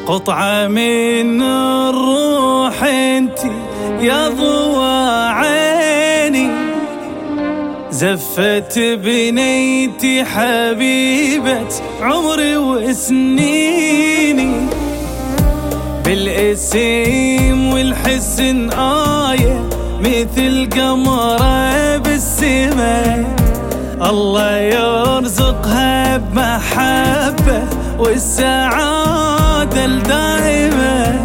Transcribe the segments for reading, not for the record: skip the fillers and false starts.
قطعة من الروح انتي يا ضوى عيني، زفت بنيتي حبيبة عمري وسنيني، بالاسم والحسن آية مثل قمرة بالسماء، الله يرزقها بمحبة والسعادة الدائمة،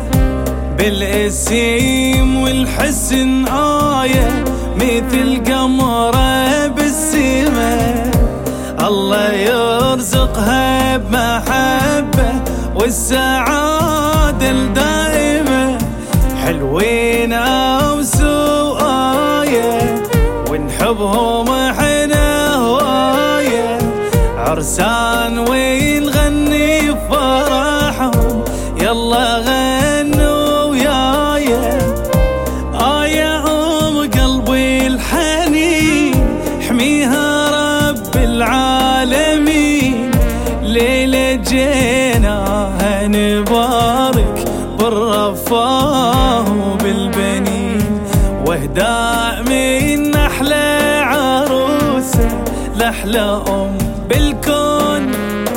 بالاسم والحسن آية مثل قمرة بالسماء، الله يرزقها بمحبة والسعادة الدائمة، حلوين أوسو آية ونحبهم احنا هواية، عرسان ونغني فرحهم يلا غنوا ويايا، آية أم قلبي الحنين حميها رب العالمين، ليلة جيناها نبارك بالرفاه وبالبنين، واهداء من أحلى عروسة لأحلى أم بالكون،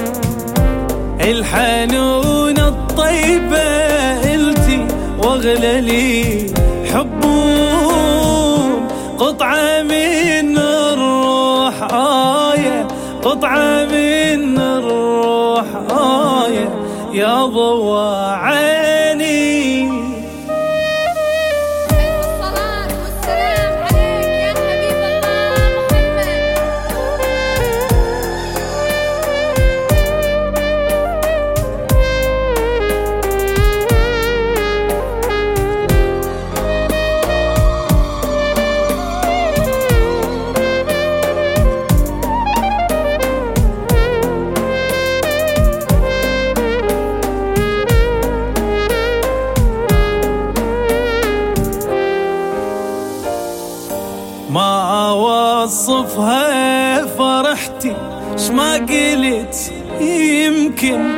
الحنون الطيبة إلتي واغلى لي حبون، قطعة من الروح آية، قطعة من الروح آية يا ضوى عيني. ما أوصفها فرحتي شما قلت يمكن،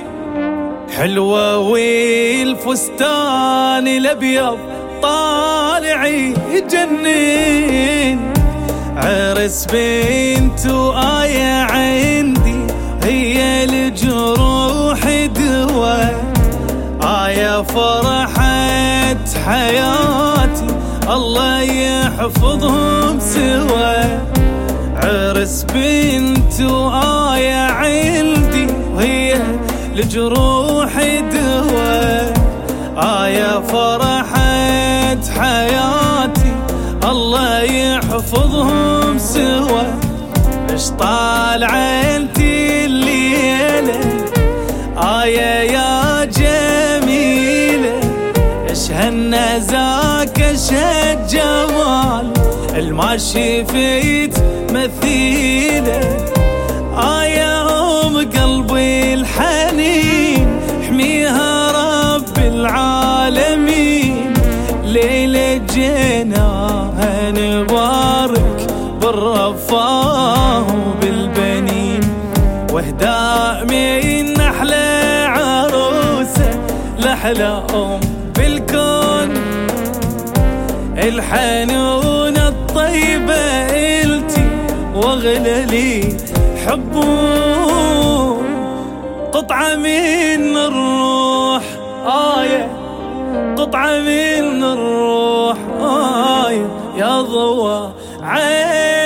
حلوة والفستان الأبيض طالعي يجنن، عرس بنت آية عندي هي الجروح دواء، آية فرحت حياتي الله يحفظهم سوا، عرس بنت آية عندي وهي لجروح دواء، آية فرحت حياتي الله يحفظهم سوا، اش طالعة انتي الليلة آية يا جميلة، اش هنا ذاك اشهد جمال الما شفيت مثيله، آية أم قلبي الحنين حميها رب العالمين، ليلة جيناها نبارك بالرفاه وبالبنين، واهداء من أحلى عروسة لأحلى أم بالكون، الحنون الطيبة إلتي واغلى لي حبون، قطعة من الروح آية، قطعة من الروح آية يا ضوى عين.